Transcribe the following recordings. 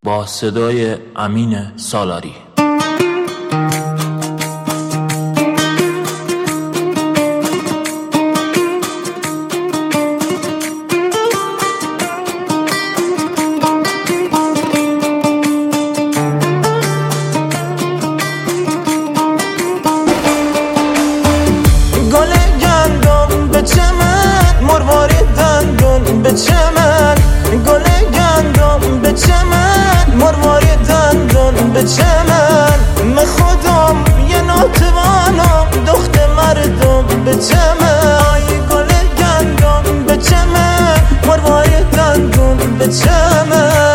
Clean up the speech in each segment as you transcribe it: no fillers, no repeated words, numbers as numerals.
با صدای امین سالاری. گل گندم به چمن، مروارید دندون به چمن. گل گندم به چمن، مروارید دندون به چمن. من خودم یه ناتوانم، دخت مردم به چمن. گل گندم به چمن، مروارید دندون به چمن.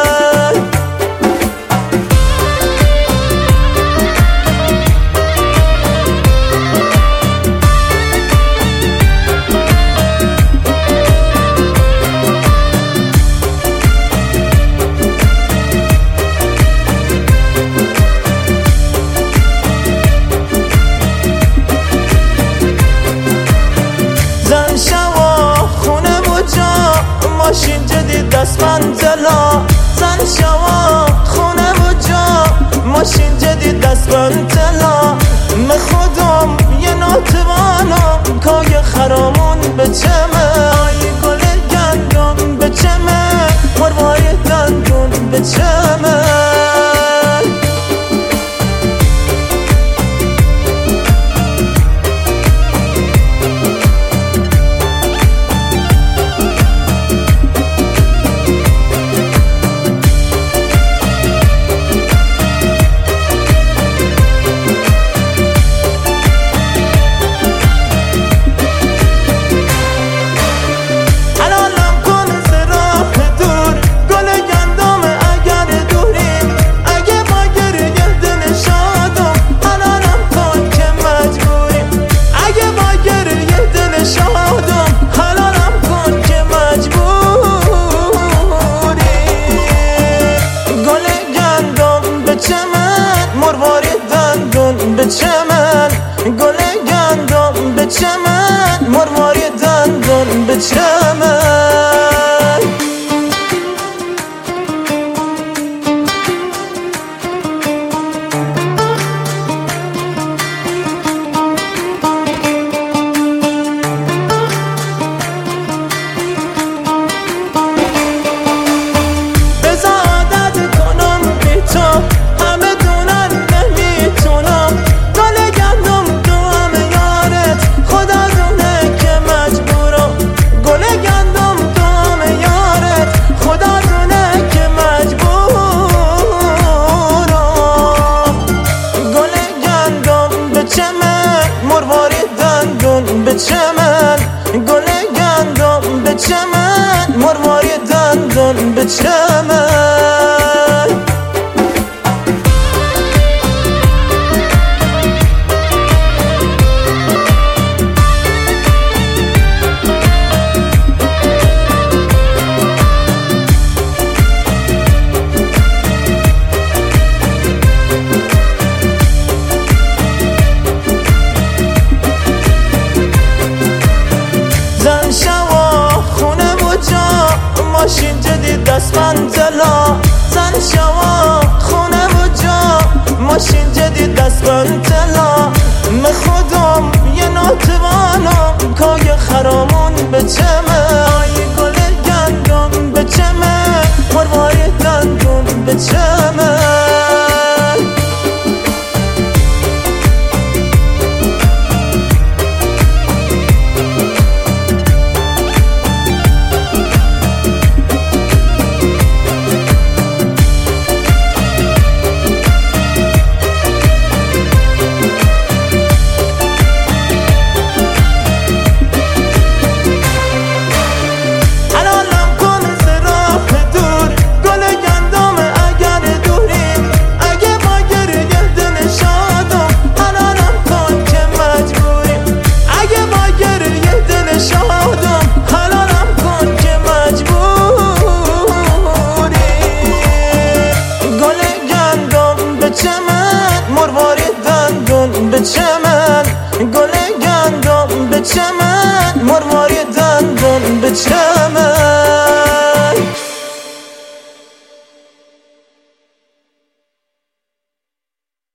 ماشین جدید دست منزلا، زن شوا خونه و جا. ماشین جدید دست منزلا، من خودم یه ناتوانم، کای خرامون به چمن. گل گندم به چمن، مروای دندون به چمن. به چمن گل گندم به چمن، مروارید دندون به چمن. به چمن گل گندم به چمن، مروارید دندون به چمن. ماشین جدید دست منزلا، زن شوا خونه و جا. ماشین جدید دست منزلا، من خودم یه ناتوانم، کای خرامون به چمن. گل گندم به چمن، مروارید دندون به چمن.